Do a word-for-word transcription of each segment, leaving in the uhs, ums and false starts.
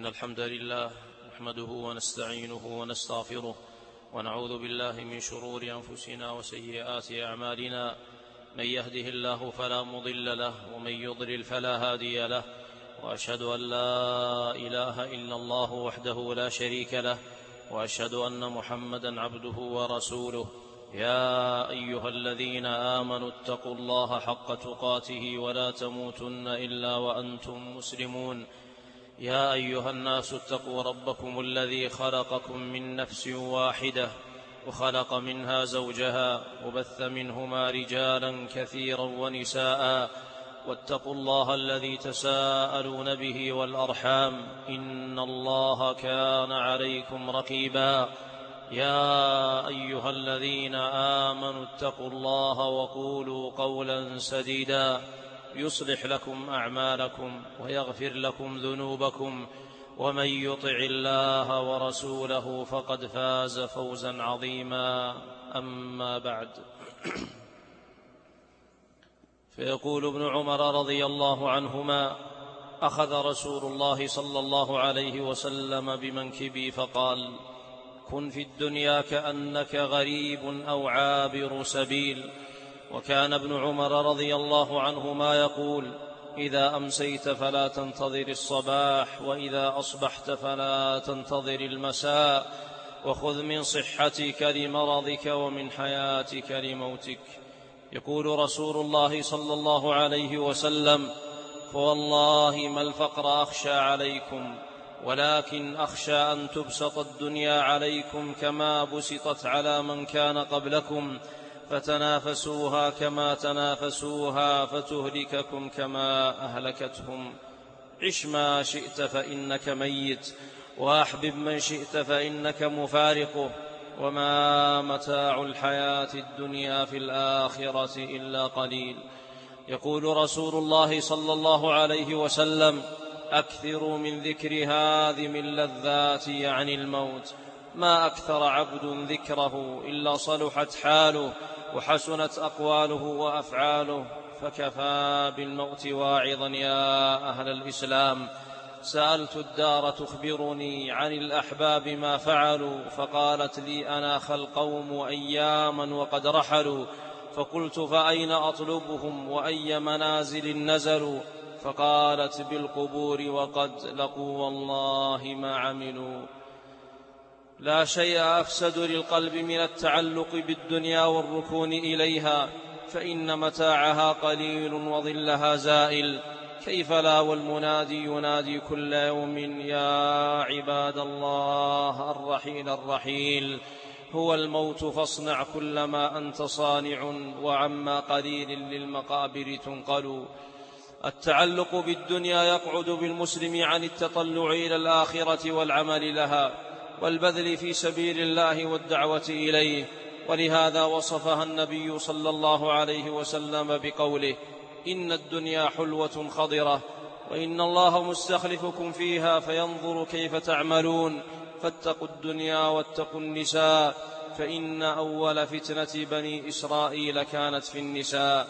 إن الحمد لله نحمده ونستعينه ونستغفره ونعوذ بالله من شرور أنفسنا وسيئات أعمالنا. من يهده الله فلا مضل له ومن يضلل فلا هادي له، وأشهد أن لا إله إلا الله وحده لا شريك له، وأشهد أن محمدا عبده ورسوله. يا أيها الذين آمنوا اتقوا الله حق تقاته ولا تموتن إلا وأنتم مسلمون. يا أيها الناس اتقوا ربكم الذي خلقكم من نفس واحدة وخلق منها زوجها وبث منهما رجالا كثيرا ونساء، واتقوا الله الذي تساءلون به والأرحام إن الله كان عليكم رقيبا. يا أيها الذين آمنوا اتقوا الله وقولوا قولا سديدا يصلح لكم أعمالكم ويغفر لكم ذنوبكم، ومن يطع الله ورسوله فقد فاز فوزا عظيما. أما بعد، فيقول ابن عمر رضي الله عنهما: أخذ رسول الله صلى الله عليه وسلم بمنكبي فقال: كن في الدنيا كأنك غريب أو عابر سبيل. وكان ابن عمر رضي الله عنهما يقول: إذا أمسيت فلا تنتظر الصباح، وإذا أصبحت فلا تنتظر المساء، وخذ من صحتك لمرضك ومن حياتك لموتك. يقول رسول الله صلى الله عليه وسلم: فوالله ما الفقر أخشى عليكم، ولكن أخشى أن تبسط الدنيا عليكم كما بسطت على من كان قبلكم، فتنافسوها كما تنافسوها فتهلككم كما أهلكتهم. عش ما شئت فإنك ميت، وأحبب من شئت فإنك مفارقه، وما متاع الحياة الدنيا في الآخرة إلا قليل. يقول رسول الله صلى الله عليه وسلم: أكثروا من ذكر هاذم اللذات يعني الموت. ما أكثر عبد ذكره إلا صلحت حاله وحسنت أقواله وأفعاله، فكفى بالموت واعظا يا أهل الإسلام. سألت الدار تخبرني عن الأحباب ما فعلوا، فقالت لي: أناخ القوم أياما وقد رحلوا. فقلت: فأين أطلبهم وأي منازل نزلوا؟ فقالت: بالقبور وقد لقوا والله ما عملوا. لا شيء أفسد للقلب من التعلق بالدنيا والركون إليها، فإن متاعها قليل وظلها زائل. كيف لا والمنادي ينادي كل يوم: يا عباد الله الرحيل الرحيل، هو الموت فاصنع كل ما أنت صانع، وعما قليل للمقابر تنقل. التعلق بالدنيا يقعد بالمسلم عن التطلع إلى الآخرة والعمل لها والبذل في سبيل الله والدعوة إليه، ولهذا وصفها النبي صلى الله عليه وسلم بقوله: إن الدنيا حلوة خضرة، وإن الله مستخلفكم فيها فينظر كيف تعملون. فاتقوا الدنيا واتقوا النساء، فإن أول فتنة بني إسرائيل كانت في النساء.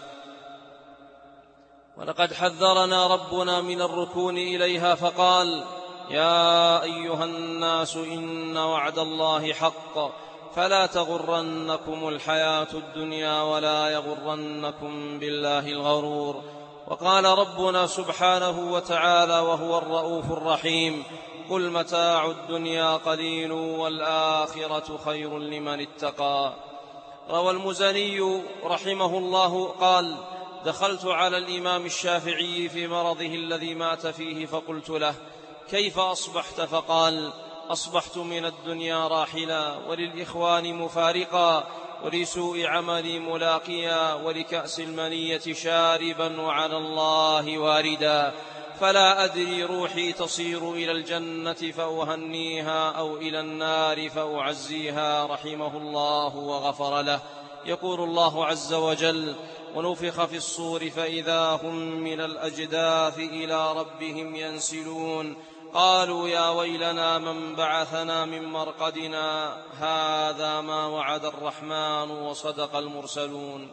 ولقد حذرنا ربنا من الركون إليها فقال: يا أيها الناس إن وعد الله حق، فلا تغرنكم الحياة الدنيا ولا يغرنكم بالله الغرور. وقال ربنا سبحانه وتعالى وهو الرؤوف الرحيم: قل متاع الدنيا قليل والآخرة خير لمن اتقى. روى المزني رحمه الله قال: دخلت على الإمام الشافعي في مرضه الذي مات فيه، فقلت له: كيف أصبحت؟ فقال: أصبحت من الدنيا راحلا، وللإخوان مفارقا، ولسوء عملي ملاقيا، ولكأس المنية شاربا، وعلى الله واردا، فلا أدري روحي تصير إلى الجنة فأهنيها أو إلى النار فأعزيها. رحمه الله وغفر له. يقول الله عز وجل: ونفخ في الصور فإذا هم من الأجداث إلى ربهم ينسلون. قالوا: يا ويلنا من بعثنا من مرقدنا، هذا ما وعد الرحمن وصدق المرسلون.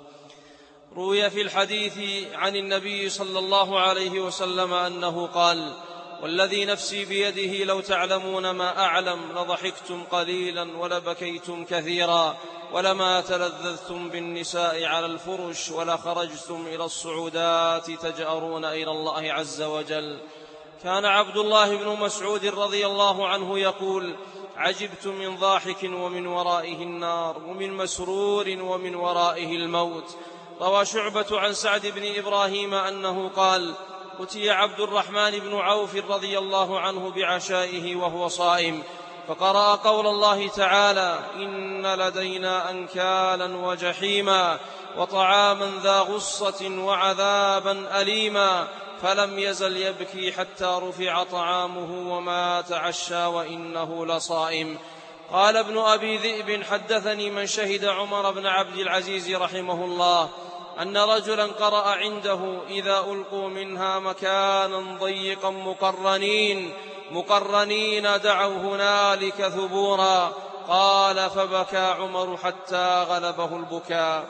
روي في الحديث عن النبي صلى الله عليه وسلم أنه قال: والذي نفسي بيده لو تعلمون ما أعلم لضحكتم قليلا ولبكيتم كثيرا ولما تلذذتم بالنساء على الفرش ولخرجتم إلى الصعودات تجأرون إلى الله عز وجل. كان عبد الله بن مسعود رضي الله عنه يقول: عجبت من ضاحك ومن ورائه النار ومن مسرور ومن ورائه الموت. روى شعبة عن سعد بن إبراهيم أنه قال: أتي عبد الرحمن بن عوف رضي الله عنه بعشائه وهو صائم، فقرأ قول الله تعالى: إن لدينا أنكالا وجحيما وطعاما ذا غصة وعذابا أليما، فلم يزل يبكي حتى رفع طعامه ومات عشا وإنه لصائم. قال ابن أبي ذئب: حدثني من شهد عمر بن عبد العزيز رحمه الله أن رجلا قرأ عنده: إذا ألقوا منها مكانا ضيقا مقرنين مقرنين دعوا هنالك ثبورا. قال: فبكى عمر حتى غلبه البكاء.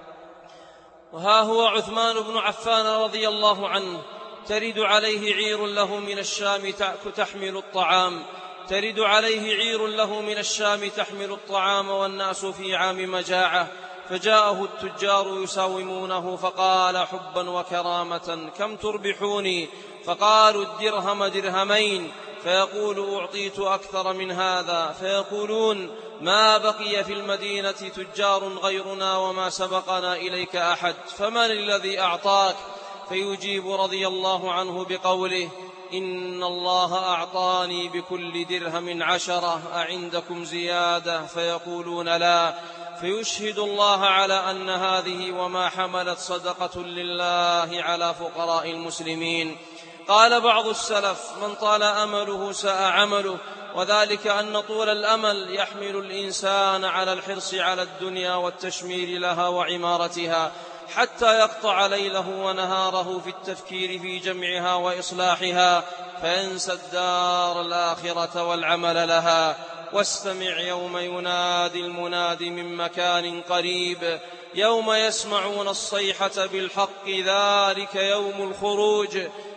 وها هو عثمان بن عفان رضي الله عنه ترد عليه عير له من الشام تحمل الطعام ترد عليه عير له من الشام تحمل الطعام والناس في عام مجاعة، فجاءه التجار يساومونه فقال: حبا وكرامة كم تربحوني؟ فقالوا: الدرهم درهمين. فيقول: أعطيت أكثر من هذا. فيقولون: ما بقي في المدينة تجار غيرنا وما سبقنا إليك أحد، فمن الذي أعطاك؟ فيجيب رضي الله عنه بقوله: إن الله أعطاني بكل درهم عشرة، أعندكم زيادة؟ فيقولون: لا. فيشهد الله على أن هذه وما حملت صدقة لله على فقراء المسلمين. قال بعض السلف: من طال أمله ساء عمله، وذلك أن طول الأمل يحمل الإنسان على الحرص على الدنيا والتشمير لها وعمارتها، حتى يقطع ليله ونهاره في التفكير في جمعها وإصلاحها، فينسى الدار الآخرة والعمل لها. واستمع يوم ينادي المناد من مكان قريب، يوم يسمعون الصيحة بالحق، ذلك يوم الخروج.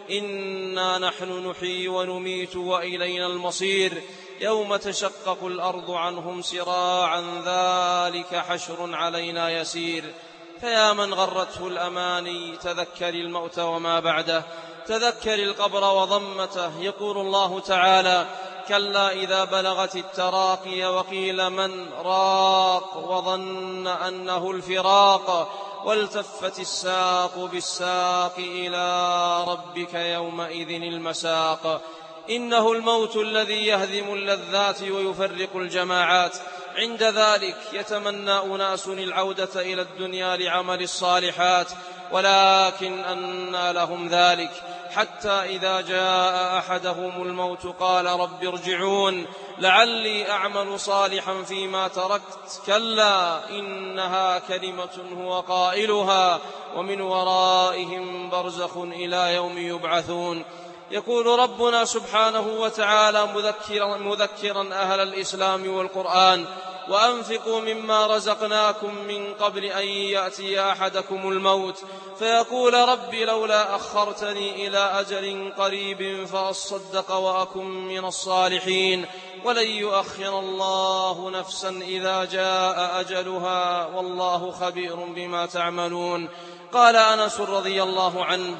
إنا نحن نحيي ونميت وإلينا المصير. يوم تشقق الأرض عنهم سراعا، ذلك حشر علينا يسير. فيا من غرته الأماني تذكر الموت وما بعده، تذكر القبر وضمته. يقول الله تعالى: كلا إذا بلغت التراقي وقيل من راق وظن أنه الفراق، والتفت الساق بالساق إلى ربك يومئذ المساق. إنه الموت الذي يهدم اللذات ويفرق الجماعات. عند ذلك يتمنى أناس العودة إلى الدنيا لعمل الصالحات، ولكن أنى لهم ذلك، حتى إذا جاء أحدهم الموت قال: رب ارجعون لعلي أعمل صالحا فيما تركت. كلا إنها كلمة هو قائلها ومن ورائهم برزخ إلى يوم يبعثون. يقول ربنا سبحانه وتعالى مذكرا, مذكرا أهل الإسلام والقرآن: وأنفقوا مما رزقناكم من قبل أن يأتي أحدكم الموت فيقول: رب لولا أخرتني إلى أجل قريب فأصدق وأكن من الصالحين، ولن يؤخر الله نفسا إذا جاء أجلها، والله خبير بما تعملون. قال أنس رضي الله عنه: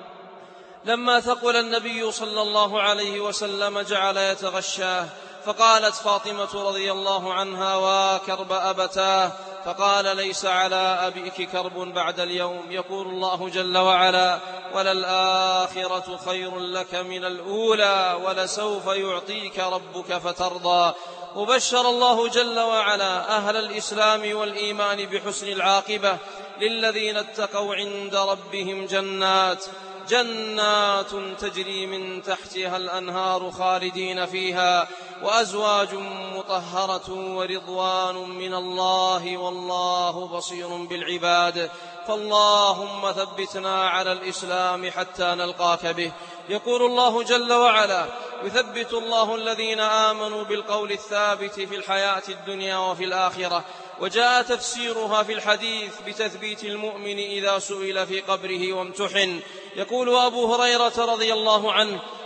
لما ثقل النبي صلى الله عليه وسلم جعل يتغشاه، فقالت فاطمة رضي الله عنها: وكرب أبتاه. فقال: ليس على أبيك كرب بعد اليوم. يقول الله جل وعلا: وللآخرة خير لك من الأولى ولسوف يعطيك ربك فترضى. وبشر الله جل وعلا أهل الإسلام والإيمان بحسن العاقبة للذين اتقوا عند ربهم جنات جنات تجري من تحتها الأنهار خالدين فيها، وأزواج مطهرة ورضوان من الله، والله بصير بالعباد. فاللهم ثبتنا على الإسلام حتى نلقاك به. يقول الله جل وعلا: يثبت الله الذين آمنوا بالقول الثابت في الحياة الدنيا وفي الآخرة. وجاء تفسيرها في الحديث بتثبيت المؤمن إذا سئل في قبره وامتحن. يقول أبو هريرة رضي الله عنه: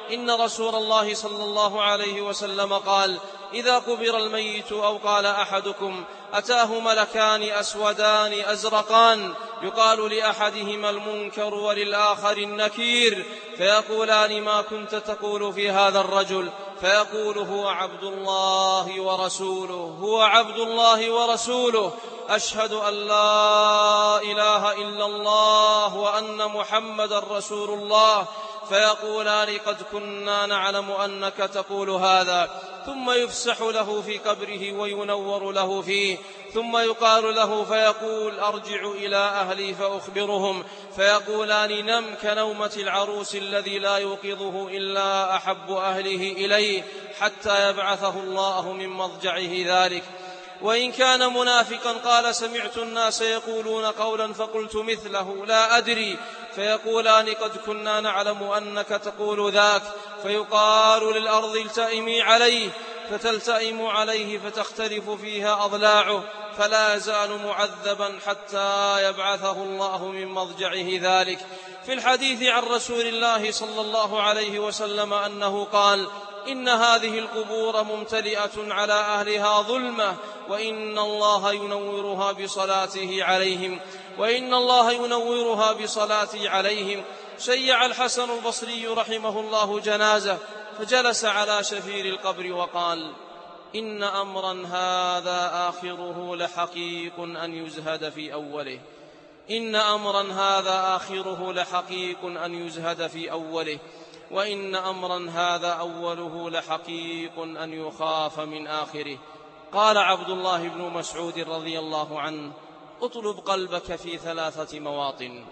إن رسول الله صلى الله عليه وسلم قال: إذا قبر الميت أو قال أحدكم أتاه ملكان أسودان أزرقان يقال لأحدهما المنكر وللآخر النكير، فيقولان: ما كنت تقول في هذا الرجل؟ فيقول: هو عبد الله ورسوله، هو عبد الله ورسوله، أشهد أن لا إله إلا الله وأن محمدا رسول الله. فيقولان: قد كنا نعلم أنك تقول هذا. ثم يفسح له في قبره وينور له فيه، ثم يقال له فيقول: أرجع إلى أهلي فأخبرهم. فيقولان: نم كنومة العروس الذي لا يوقظه إلا أحب أهله إليه حتى يبعثه الله من مضجعه ذلك. وإن كان منافقا قال: سمعت الناس يقولون قولا فقلت مثله لا أدري. فيقولان: قد كنا نعلم أنك تقول ذاك. فيقال للأرض: التئمي عليه، فتلتئم عليه فتختلف فيها أضلاعه، فلا يزال معذبا حتى يبعثه الله من مضجعه ذلك. في الحديث عن رسول الله صلى الله عليه وسلم أنه قال: إن هذه القبور ممتلئة على أهلها ظلمة، وإن الله ينورها بصلاته عليهم وإن الله ينورها بصلاته عليهم. شيع الحسن البصري رحمه الله جنازة، فجلس على شفير القبر وقال: إن أمرا هذا آخره لحقيق أن يزهد في أوله إن أمرا هذا آخره لحقيق أن يزهد في أوله وإن أمرا هذا أوله لحقيق أن يخاف من آخره. قال عبد الله بن مسعود رضي الله عنه: اطلب قلبك في ثلاثة مواطن: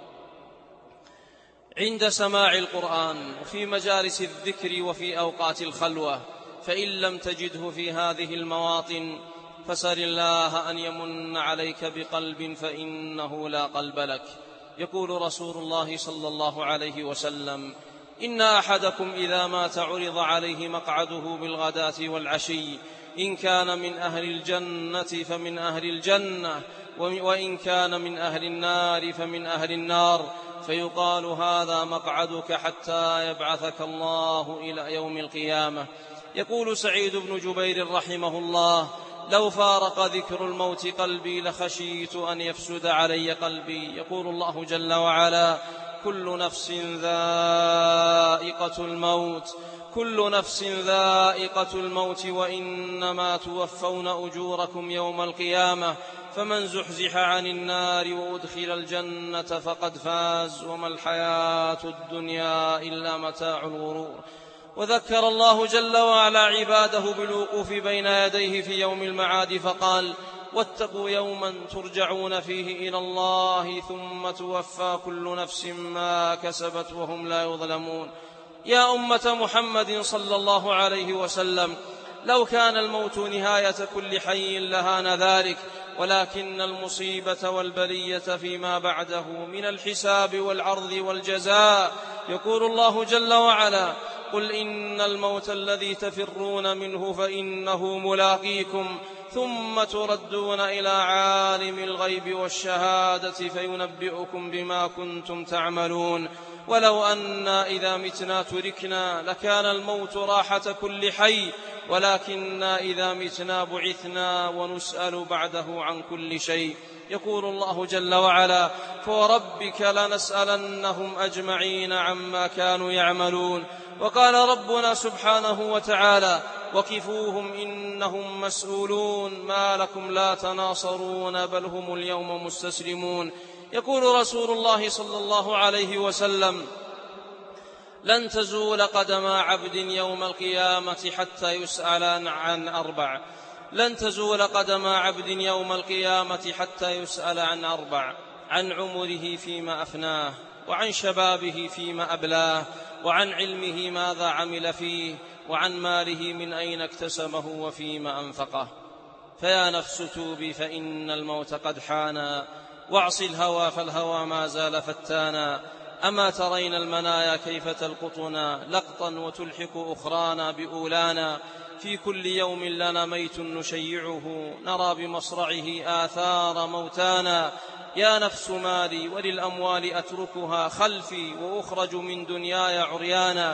عند سماع القرآن، وفي مجالس الذكر، وفي أوقات الخلوة. فإن لم تجده في هذه المواطن فسل الله أن يمن عليك بقلب فإنه لا قلب لك. يقول رسول الله صلى الله عليه وسلم: إن أحدكم إذا مات عرض عليه مقعده بالغداة والعشي، إن كان من أهل الجنة فمن أهل الجنة، وإن كان من أهل النار فمن أهل النار، فيقال: هذا مقعدك حتى يبعثك الله إلى يوم القيامة. يقول سعيد بن جبير رحمه الله: لو فارق ذكر الموت قلبي لخشيت أن يفسد علي قلبي. يقول الله جل وعلا: كل نفس ذائقة الموت كل نفس ذائقة الموت وإنما توفون أجوركم يوم القيامة، فمن زحزح عن النار وأدخل الجنة فقد فاز، وما الحياة الدنيا إلا متاع الغرور. وذكر الله جل وعلا عباده بالوقوف بين يديه في يوم المعاد فقال: واتقوا يوما ترجعون فيه إلى الله ثم توفى كل نفس ما كسبت وهم لا يظلمون. يا أمة محمد صلى الله عليه وسلم، لو كان الموت نهاية كل حي لهان ذلك، ولكن المصيبة والبلية فيما بعده من الحساب والعرض والجزاء. يقول الله جل وعلا: قل إن الموت الذي تفرون منه فإنه ملاقيكم ثم تردون إلى عالم الغيب والشهادة فينبئكم بما كنتم تعملون. ولو أنا إذا متنا تركنا لكان الموت راحة كل حي، ولكننا إذا متنا بعثنا ونسأل بعده عن كل شيء. يقول الله جل وعلا: فوربك لنسألنهم أجمعين عما كانوا يعملون. وقال ربنا سبحانه وتعالى: وقفوهم إنهم مسؤولون ما لكم لا تناصرون بل هم اليوم مستسلمون. يقول رسول الله صلى الله عليه وسلم: لن تزول قدم عبد يوم القيامة حتى يسأل عن أربع لن تزول قدم عبد يوم القيامة حتى يسأل عن أربع: عن عمره فيما أفناه، وعن شبابه فيما أبلاه، وعن علمه ماذا عمل فيه، وعن ماله من أين اكتسبه وفيما أنفقه. فيا نفس توبي فإن الموت قد حانا، واعص الهوى فالهوى ما زال فتانا. أما ترين المنايا كيف تلقطنا لقطا وتلحق أخرانا بأولانا، في كل يوم لنا ميت نشيعه نرى بمصرعه آثار موتانا. يا نفس مالي وللأموال أتركها خلفي وأخرج من دنياي عريانا،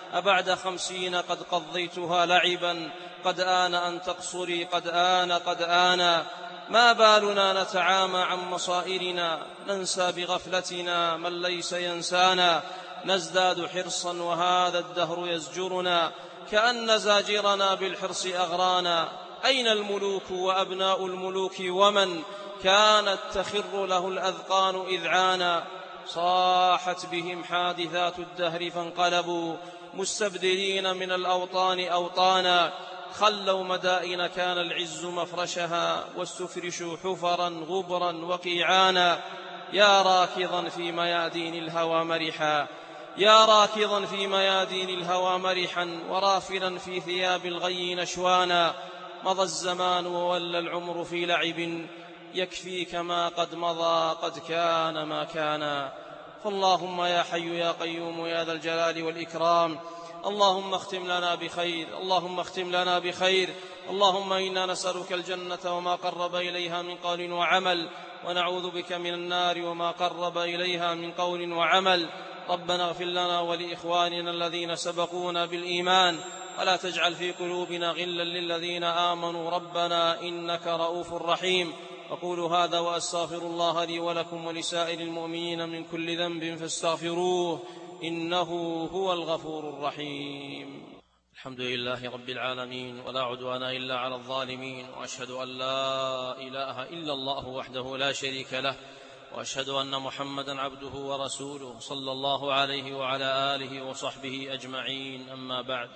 أبعد خمسين قد قضيتها لعبا، قد آن أن تقصري، قد آن قد آن. ما بالنا نتعامى عن مصائرنا، ننسى بغفلتنا من ليس ينسانا، نزداد حرصا وهذا الدهر يزجرنا، كأن زاجرنا بالحرص أغرانا. أين الملوك وأبناء الملوك ومن كانت تخر له الأذقان إذعانا؟ صاحت بهم حادثات الدهر فانقلبوا مستبدلين من الأوطان أوطانا. خلوا مدائن كان العز مفرشها، واستفرشوا حفرا غبرا وقيعانا. يا راكضا في ميادين الهوى مرحا، يا راكضا في ميادين الهوى مرحا، ورافلا في ثياب الغي نشوانا. مضى الزمان وولى العمر في لعب، يكفيك ما قد مضى، قد كان ما كان. فاللهم يا حي يا قيوم يا ذا الجلال والإكرام، اللهم اختم لنا بخير، اللهم اختم لنا بخير. اللهم إنا نسألك الجنة وما قرب إليها من قول وعمل، ونعوذ بك من النار وما قرب إليها من قول وعمل. ربنا اغفر لنا ولإخواننا الذين سبقونا بالإيمان، ولا تجعل في قلوبنا غلا للذين آمنوا ربنا إنك رؤوف رحيم. أقول هذا وأستغفر الله لي ولكم ولسائر المؤمنين من كل ذنب فاستغفروه إنه هو الغفور الرحيم. الحمد لله رب العالمين، ولا عدوان إلا على الظالمين، وأشهد أن لا إله إلا الله وحده لا شريك له، وأشهد أن محمدا عبده ورسوله صلى الله عليه وعلى آله وصحبه أجمعين. أما بعد،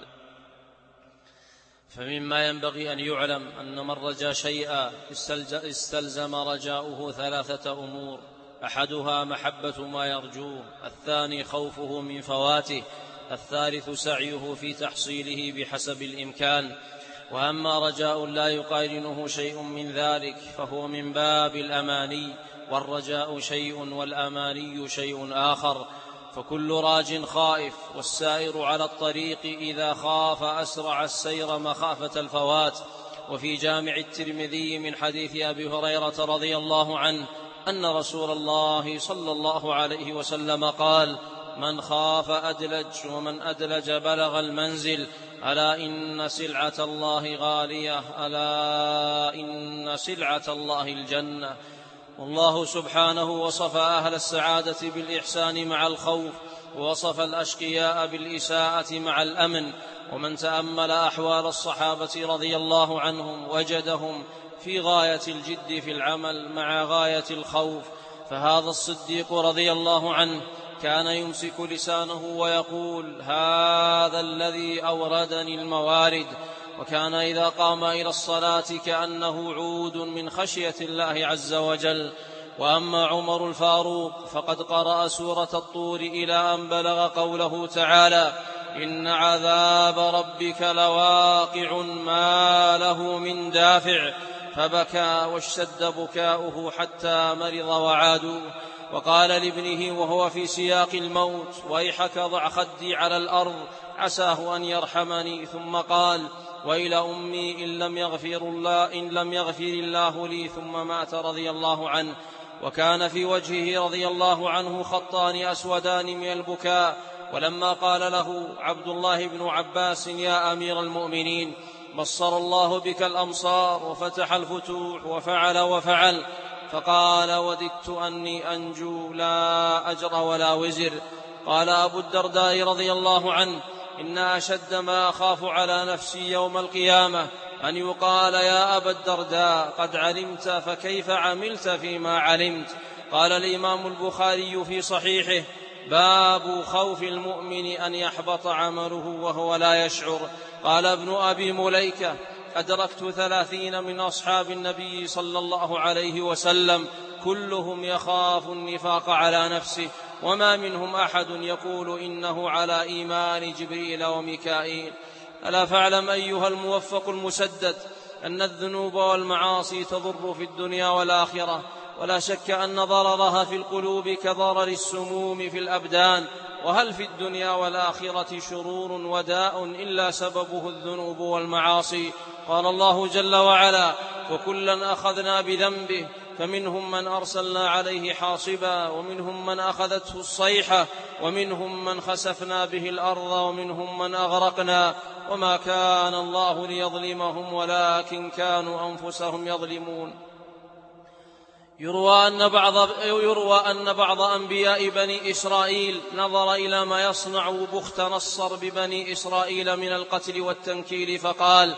فمما ينبغي أن يعلم أن من رجا شيئا استلزم رجاؤه ثلاثة أمور: أحدها محبة ما يرجوه، الثاني خوفه من فواته، الثالث سعيه في تحصيله بحسب الإمكان. وأما رجاء لا يقارنه شيء من ذلك فهو من باب الأماني، والرجاء شيء والأماني شيء آخر. فكل راج خائف، والسائر على الطريق إذا خاف أسرع السير مخافة الفوات. وفي جامع الترمذي من حديث أبي هريرة رضي الله عنه أن رسول الله صلى الله عليه وسلم قال: من خاف أدلج، ومن أدلج بلغ المنزل. ألا إن سلعة الله غالية، ألا إن سلعة الله الجنة. والله سبحانه وصف أهل السعادة بالإحسان مع الخوف، ووصف الأشقياء بالإساءة مع الأمن. ومن تأمل أحوال الصحابة رضي الله عنهم وجدهم في غاية الجد في العمل مع غاية الخوف. فهذا الصديق رضي الله عنه كان يمسك لسانه ويقول: هذا الذي أوردني الموارد. وكان إذا قام إلى الصلاة كأنه عود من خشية الله عز وجل. وأما عمر الفاروق فقد قرأ سورة الطور إلى أن بلغ قوله تعالى: إن عذاب ربك لواقع ما له من دافع، فبكى واشتد بكاؤه حتى مرض وعادوا. وقال لابنه وهو في سياق الموت: ويحك ضع خدي على الأرض عساه أن يرحمني. ثم قال: وإلى أمي إن لم يغفر الله, إن لم يغفر الله لي. ثم مات رضي الله عنه. وكان في وجهه رضي الله عنه خطان أسودان من البكاء. ولما قال له عبد الله بن عباس: يا أمير المؤمنين، بصر الله بك الأمصار وفتح الفتوح وفعل وفعل، فقال: وددت أني أنجو لا أجر ولا وزر. قال أبو الدرداء رضي الله عنه: إن أشد ما أخاف على نفسي يوم القيامة أن يقال: يا أبا الدرداء قد علمت فكيف عملت فيما علمت. قال الإمام البخاري في صحيحه: باب خوف المؤمن أن يحبط عمله وهو لا يشعر. قال ابن أبي مليكة: أدركت ثلاثين من أصحاب النبي صلى الله عليه وسلم كلهم يخاف النفاق على نفسه، وما منهم أحد يقول إنه على إيمان جبريل وميكائيل. ألا فاعلم أيها الموفق المسدد أن الذنوب والمعاصي تضر في الدنيا والآخرة، ولا شك أن ضررها في القلوب كضرر السموم في الأبدان. وهل في الدنيا والآخرة شرور وداء إلا سببه الذنوب والمعاصي؟ قال الله جل وعلا: وكلا أخذنا بذنبه فمنهم من أرسلنا عليه حاصبا ومنهم من أخذته الصيحة ومنهم من خسفنا به الأرض ومنهم من أغرقنا وما كان الله ليظلمهم ولكن كانوا أنفسهم يظلمون. يروى أن بعض, يروى أن بعض أنبياء بني إسرائيل نظر إلى ما يصنع بخت نصر ببني إسرائيل من القتل والتنكيل فقال: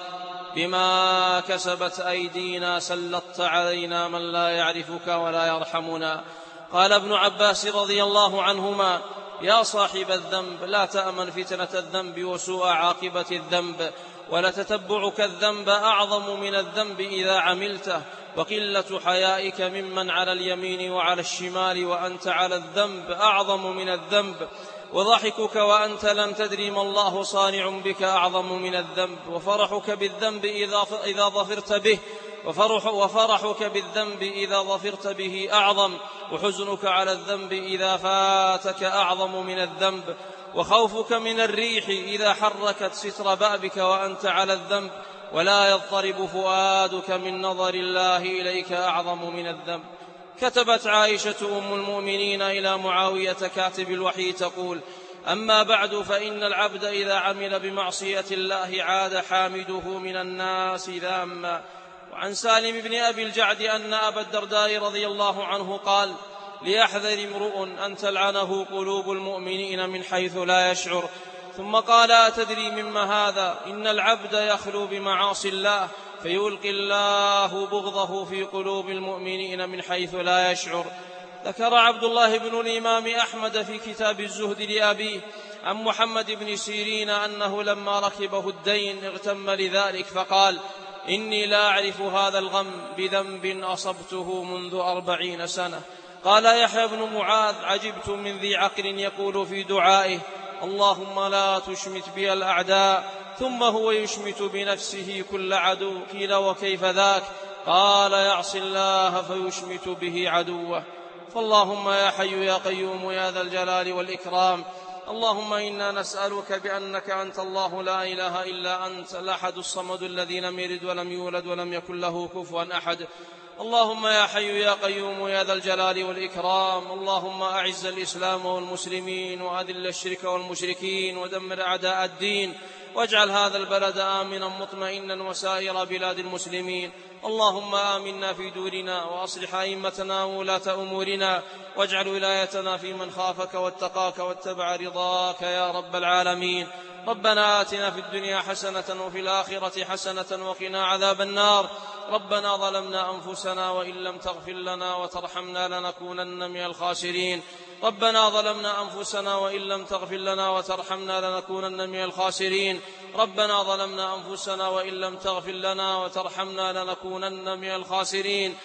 بما كسبت أيدينا سلطت علينا من لا يعرفك ولا يرحمنا. قال ابن عباس رضي الله عنهما: يا صاحب الذنب لا تأمن فتنة الذنب وسوء عاقبة الذنب، ولتتبعك الذنب أعظم من الذنب إذا عملته، وقلة حيائك ممن على اليمين وعلى الشمال وأنت على الذنب أعظم من الذنب، وضحكك وأنت لم تدري ما الله صانع بك أعظم من الذنب، وفرحك بالذنب إذا ظفرت به وفرح وفرحك بالذنب إذا ظفرت به أعظم، وحزنك على الذنب إذا فاتك أعظم من الذنب، وخوفك من الريح إذا حركت ستر بابك وأنت على الذنب، ولا يضطرب فؤادك من نظر الله إليك أعظم من الذنب. كتبت عائشة أم المؤمنين إلى معاوية كاتب الوحي تقول: أما بعد، فإن العبد إذا عمل بمعصية الله عاد حامده من الناس ذاما. وعن سالم بن أبي الجعد أن أبا الدرداء رضي الله عنه قال: ليحذر امرؤ أن تلعنه قلوب المؤمنين من حيث لا يشعر. ثم قال: أتدري مما هذا؟ إن العبد يخلو بمعاصي الله فيلقي الله بغضه في قلوب المؤمنين من حيث لا يشعر. ذكر عبد الله بن الإمام أحمد في كتاب الزهد لأبيه عن محمد بن سيرين أنه لما ركبه الدين اغتم لذلك فقال: إني لا أعرف هذا الغم بذنب أصبته منذ أربعين سنة. قال يحيى بن معاذ: عجبت من ذي عقل يقول في دعائه: اللهم لا تشمت بي الأعداء، ثم هو يشمت بنفسه كل عدو. قيل: وكيف ذاك؟ قال: يعصي الله فيشمت به عدوه. فاللهم يا حي يا قيوم يا ذا الجلال والإكرام، اللهم إنا نسألك بأنك أنت الله لا إله إلا أنت الأحد الصمد الذي لم يلد ولم يولد ولم يكن له كفوا أحد. اللهم يا حي يا قيوم يا ذا الجلال والإكرام، اللهم أعز الإسلام والمسلمين وأذل الشرك والمشركين ودمر أعداء الدين، واجعل هذا البلد آمنا مطمئنا وسائر بلاد المسلمين. اللهم آمنا في دورنا وأصلح أئمتنا وولاة أمورنا، واجعل ولايتنا في من خافك واتقاك واتبع رضاك يا رب العالمين. ربنا آتنا في الدنيا حسنة وفي الآخرة حسنة وقنا عذاب النار. ربنا ظلمنا أنفسنا وإن لم تغفر لنا وترحمنا لنكونن من الخاسرين. ربنا ظلمنا أنفسنا وإن لم تغفر لنا وترحمنا لنكونن من الخاسرين. ربنا ظلمنا أنفسنا وإن لم تغفر لنا وترحمنا لنكونن من الخاسرين.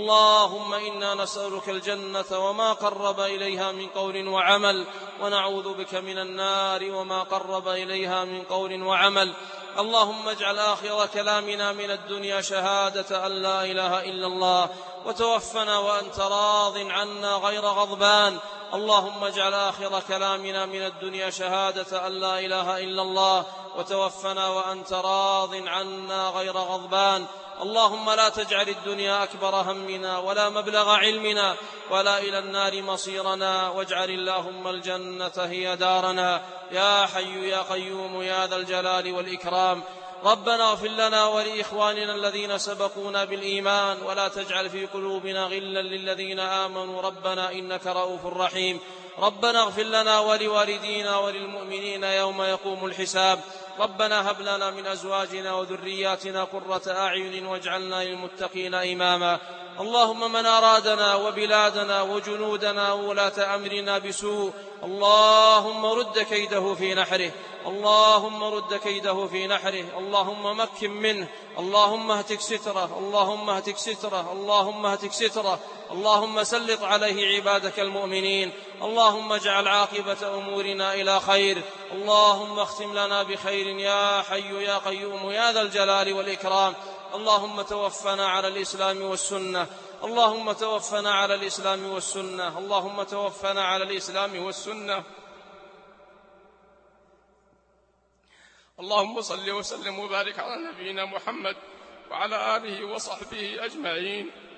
اللهم إنا نسألك الجنة وما قرب إليها من قول وعمل، ونعوذ بك من النار وما قرب إليها من قول وعمل. اللهم اجعل آخر كلامنا من الدنيا شهادة أن لا إله إلا الله، وتوفنا وأنت راض عنا غير غضبان. اللهم اجعل آخر كلامنا من الدنيا شهادة أن لا إله إلا الله، وتوفنا وأنت راض عنا غير غضبان. اللهم لا تجعل الدنيا أكبر همنا ولا مبلغ علمنا ولا إلى النار مصيرنا، واجعل اللهم الجنة هي دارنا يا حي يا قيوم يا ذا الجلال والإكرام. ربنا اغفر لنا ولإخواننا الذين سبقونا بالإيمان، ولا تجعل في قلوبنا غلا للذين آمنوا ربنا إنك رؤوف رحيم. ربنا اغفر لنا ولوالدينا وللمؤمنين يوم يقوم الحساب. ربنا هب لنا من أزواجنا وذرياتنا قرة أعين واجعلنا للمتقين إماما. اللهم من أرادنا وبلادنا وجنودنا وولاة أمرنا بسوء، اللهم رد كيده في نحره، اللهم رد كيده في نحره، اللهم مكن منه، اللهم اهتك ستره، اللهم اهتك ستره، اللهم اهتك ستره، اللهم سلط عليه عبادك المؤمنين. اللهم اجعل عاقبة أمورنا إلى خير، اللهم اختم لنا بخير يا حي يا قيوم يا ذا الجلال والإكرام. اللهم توفنا على الإسلام والسنة، اللهم توفنا على الإسلام والسنة، اللهم توفنا على الإسلام والسنة. اللهم صل وسلم وبارك على نبينا محمد وعلى آله وصحبه أجمعين.